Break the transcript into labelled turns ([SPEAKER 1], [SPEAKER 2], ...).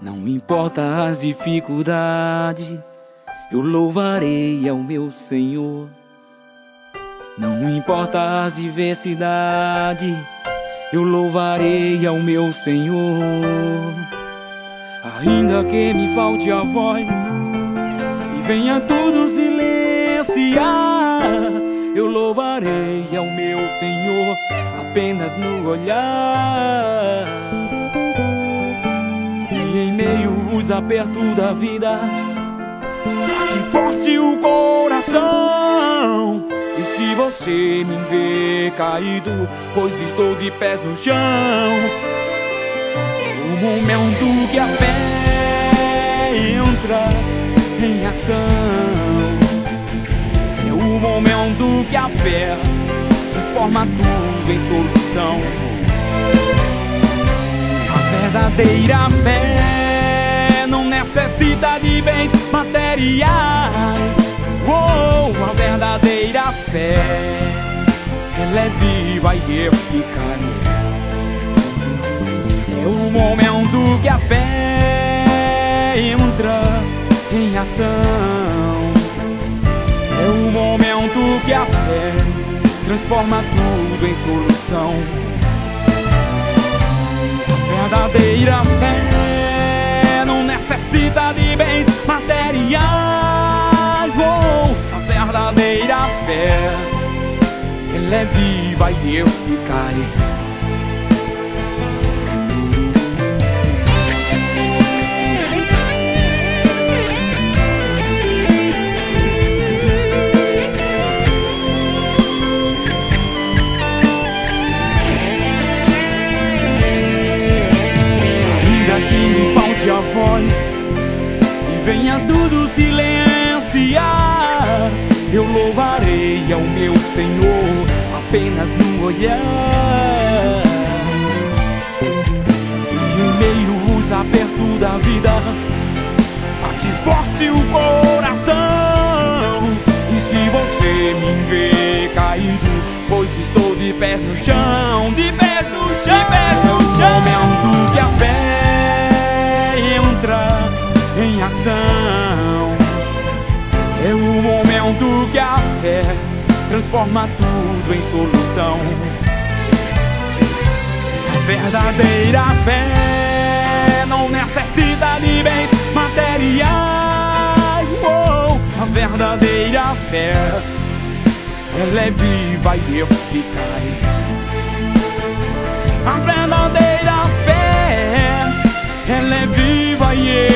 [SPEAKER 1] Não importa as dificuldades, eu louvarei ao meu Senhor. Não importa as diversidades, eu louvarei ao meu Senhor. Ainda que me falte a voz e venha tudo silenciar, eu louvarei ao meu Senhor apenas no olhar. E em meio aos apertos da vida, bate forte o coração. E se você me vê caído, pois estou de pés no chão, é o momento que a fé entra em ação. É o momento que a fé transforma tudo em solução. A verdadeira fé não necessita de bens materiais. A verdadeira fé, ela é viva e eficaz. É o momento que a fé entra em ação. É o momento que a fé transforma tudo em solução. A verdadeira fé não necessita de bens materiais. A verdadeira fé, ela é viva e eficaz. Ainda que me falte a voz e venha tudo silenciar, eu louvarei ao meu Senhor apenas no olhar. E em meio aos apertos da vida, bate forte o coração. E se você me vê caído, pois estou de pés no chão, de pés no chão, de pés no chão. É o momento que a fé entra em ação. É o momento que a fé transforma tudo em solução. A verdadeira fé não necessita de bens materiais. A verdadeira fé, ela é viva e eficaz. A verdadeira fé, ela é viva e eficaz.